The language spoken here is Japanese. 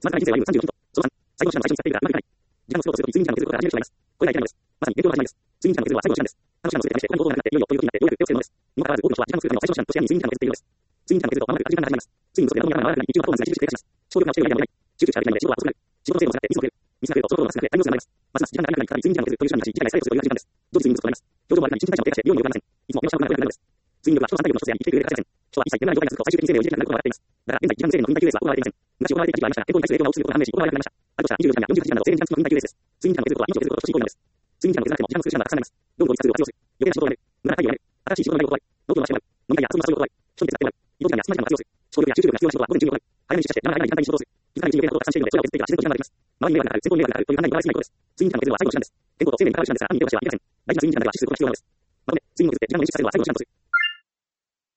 スマートな人生は U35 ヒント。その3、最後の手段は最初に使っているがうまくいかない。時間を過ごすことに睡眠時間を削ることから始める人がいます。これが一番です。まさに勉強の始まりです。睡眠時間を削るは最後の手段です。他の手段をすべて試して他に行動がなくなって、いよいよということになって、ようやく手をつけるのです。にもかかわらず、多くの人は時間を作るための最初の手段として睡眠時間を削っているのです。睡眠時間を削ると間もなく時間が始まります。睡眠不足で頭が回らなくなり、日中のパフォーマンスが著しく低下します。消極的なしているアイデアもない。集中力ができないので仕事は遅くなる。仕事の精度が下がってミスを増える。ミスが増えるとその労働が少なくて大量生産が生まれます。ますます時間が長くなり睡眠時間を削るという手段に走り、一時間に再生するという時間です。常時睡眠不足となります。表情も悪くなり、新陳代謝も低下して、量も良くなりません。いつも描写を行うことがなくなるのです。睡眠力は人の反対力の一つであり、生きていく上で欠かせません。人は一切眠らない状態が続くと最終的に生命を維持できなくなることが分かっています。だから現在、時間無制限の忍耐級レースは行われていません。昔行われていた時期がありましたが、健康に対する影響が大きすぎることが判明し、行われなくなりました。あるとしたら24時間や48時間など制限時間付きの忍耐級レースです。睡眠時間を削ることは命を削ることと等しい行為なのです。睡眠時間を削らなくても時間の数時間がたくさんなります。どんどん効率が活用する。余計な仕事をやめる。無駄な会議をやめる。新しい仕事の内容を断る。ノートの話をやめる。飲み会や遊びの誘いを断る。人に手伝ってもらう。移動時間や隙間時間を活用する。衝力や集中力が必要な仕事は午前中に行う。早めに出社して、時間が空いた時間帯に仕事をする。気づかないうちに余計なことをたくさんしているので、それらを削っていけば自然と時間ができます。周りに迷惑がかかる、先方に迷惑がかかるという考えにとらわれすぎないことです。睡眠時間を削るのは最後の手段です。健康と生命に関わる手段ですが、単に手を出してはいけません。大事な睡眠時間だけは実施することが必要なのです。まとめ、睡眠を削って時間を捻出させるのは最後の手段とする。